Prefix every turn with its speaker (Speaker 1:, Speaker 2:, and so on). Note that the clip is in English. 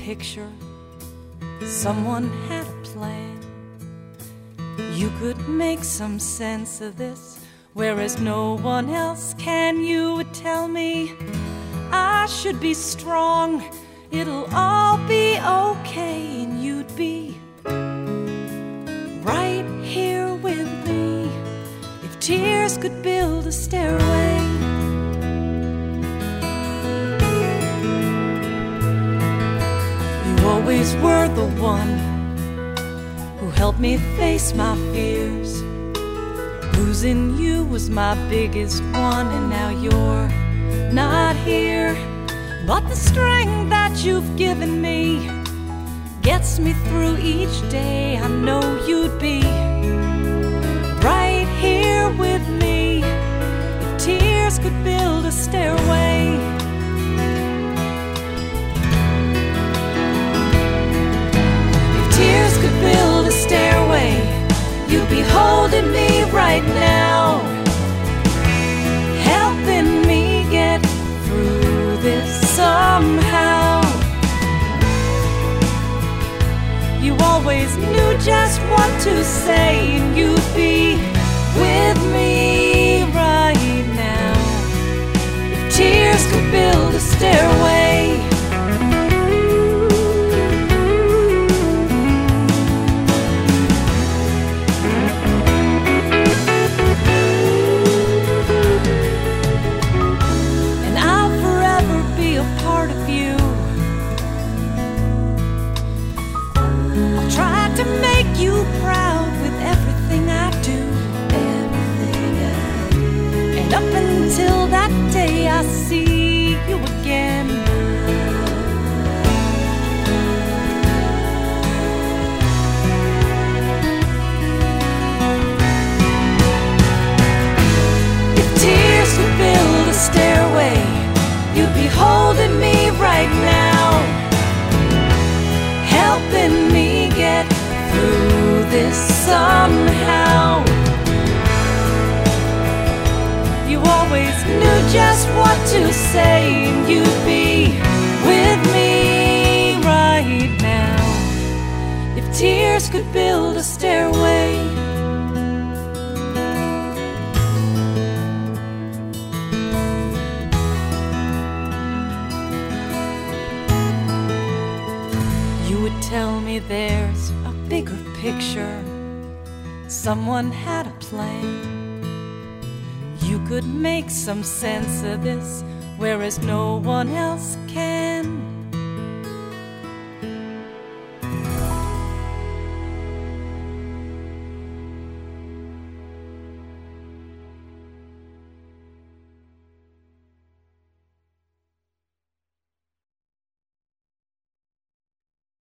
Speaker 1: picture. Someone had a plan. You could make some sense of this, whereas no one else can. You would tell me I should be strong, it'll all be okay, and you'd be right here with me if tears could build a stairway. You always were the one who helped me face my fears. Losing you was my biggest one, and now you're not here. But the strength that you've given me gets me through each day. I know you'd be right here with me if tears could build a stairway. If tears could build a stairway, you'd be holding me right now, helping me get through this somehow. You always knew just what to say, and you'd be with me right now if tears could build a stairway. And I'll forever be a part of you. I'll try to make you proud with everything I do. And up until that day I see you again, if tears could build a stairway, you'd be holding me right now, helping me get through this somehow. You always knew just what to say, and you'd be with me right now if tears could build a stairway. You would tell me there's a bigger picture, someone had a plan. You could make some sense of this, whereas no one else can.